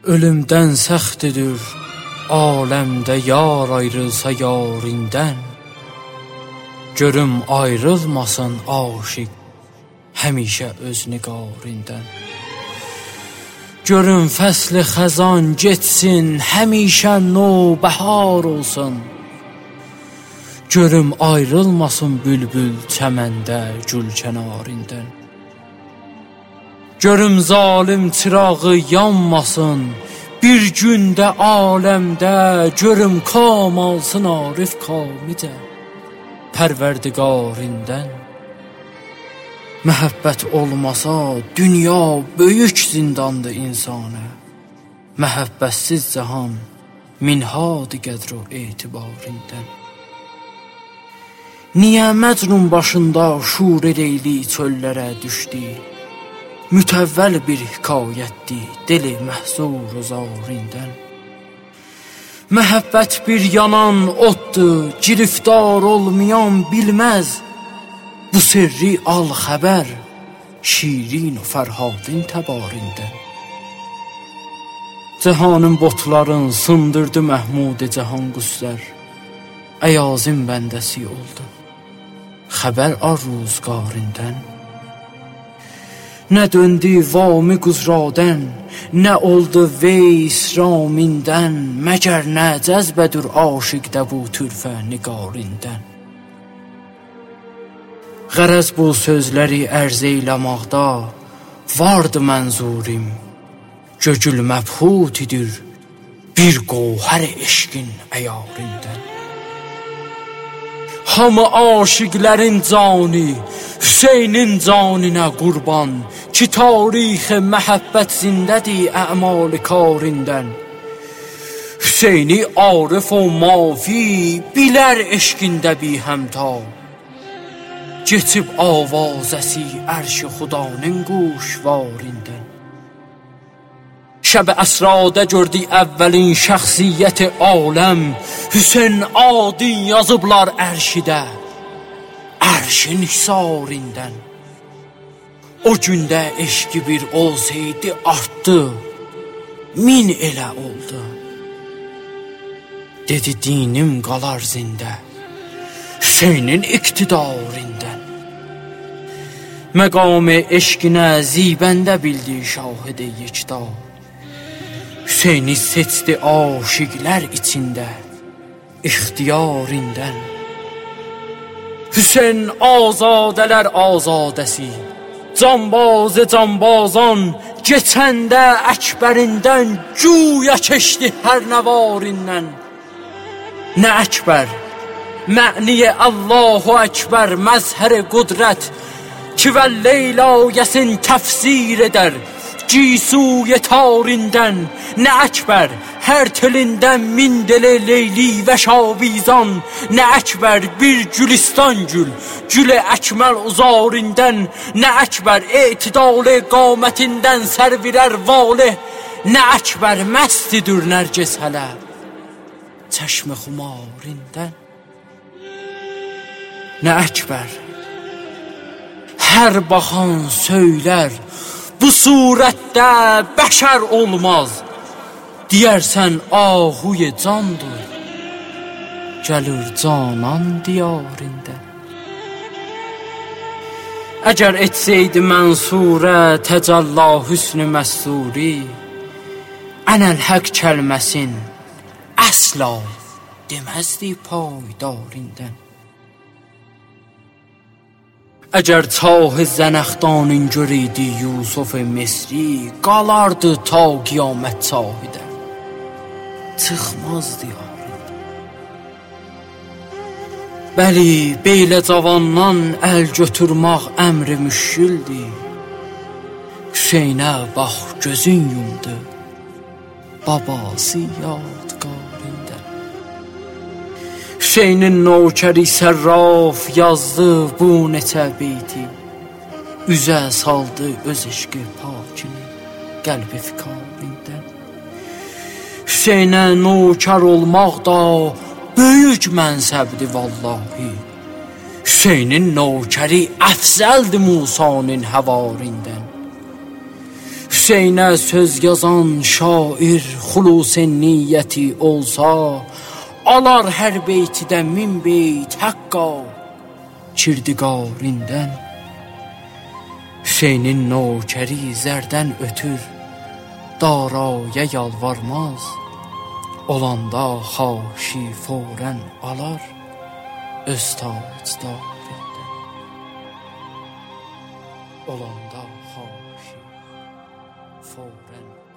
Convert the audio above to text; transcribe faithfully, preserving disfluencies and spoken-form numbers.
Ölümdən səxtidir aləmdə yar ayrılsa yarindən. Görüm ayrılmasın aşiq həmişə öz niqarindən. Görüm fəsli xəzan getsin həmişə nobəhar olsun. Görüm ayrılmasın bülbül çəməndə gül kənarından. Görüm zalim çırağı yanmasın bir gündə aləmdə. Görüm kam alsın Arif kamicə Pərverdigarindən. Məhəbbət olmasa dünya böyük zindandır insana. Məhəbbətsiz cahan minhad-ı qədr-u etibarindən. Niyə Məcnun başında şur eləyli çöllərə düşdü? Mütəvvəl bir hikayətdir dili məhzur zarindən. Məhəbbət bir yanan oddur, giriftar olmayan bilməz. Bu sirri al xəbər Şirin u Fərhadin təbarindən. Cahanın botların sındırdı Məhmud-i Cahan qüslər. Əyazin bəndəsi oldu xəbər ar-ruzgarindən. Nə döndü vami quzradən, nə oldu veys ramindən. Məgər nə cəzbədir aşiqdə bu türfə niqarindən. Qərəz bu sözləri ərz eyləmaqda vardı mənzurim. Gögül məbhut idir bir qovhər eşqin əyarindən. Hamı aşiqlərin cani Hüseynin caninə qurban ki tarixi məhəbbət zindədir əmal-i karindən. Hüseyni arif o mafi bilər eşqində bi həmta. Geçib avazəsi ərş-i xudanın quşvarindən. Şəb-i əsrada gördü əvvəlin şəxsiyyəti aləm. Hüseyn adin yazıblar ərşidə ərşin hüsarindən. O gündə eşqi bir olsaydı artdı, min elə oldu. Dedi dinim qalar zində Hüseynin iqtidarindən. Məqam-ı eşqinə zibəndə bildi şahid-i yekta. Hüseyni seçdi aşiqlər içində ixtiyarindən. Hüseyn azadələr azadəsi, canbazı canbazan, geçəndə əkbərindən güya keçdi hər nəvarindən. Nə əkbər, mə'niyə Allahu əkbər məzhər-i qudrət ki və Leylayəsin təfsir edər cisuy tarindən. Nə əkbər, hər telindən min deli leyli və şavizan. Nə əkbər, bir gülistan gül, gül-i əkməl uzarindən. Nə əkbər, etidal-i qamətindən sərvirər valih. Nə əkbər, məstidir nərgiz hələ çəşm-i xumarindən. Nə əkbər, hər baxan söylər bu surətdə bəşər olmaz. Deyərsən ahuy candır, gəlir canan diyarində. Əgər etsəydi mənsurə təcəlla hüsn-ü məsuri, ənəl-həq kəlməsin əsla deməzdi paydarindən. Əgər çah-ı zənəxdanın görəydi Yusuf-ı Misri, qalardı ta qiyamət çahidə çıxmazdı yarında. Bəli, beylə cavandan əl götürmək əmri müşküldür. Hüseynə bax gözün yumdu babası yadqarında. Hüseynin nökəri sərraf yazdı bu neçə beyti. Üzə saldı öz eşqi pakini qəlbi fikarindən. Hüseynə nökər olmaq da böyük mənsəbdir vallahi. Hüseynin nökəri əfzəldir Musanın həvarindən. Hüseynə söz yazan şair xulusen niyyəti olsa, alar hər beytidən min beyt həqqa kirdiqarindən. Hüseynin nökəri zərdən ötür, daraya yalvarmaz, olanda xaşi fərən alar öz tacdarindən. Olanda xaşi fərən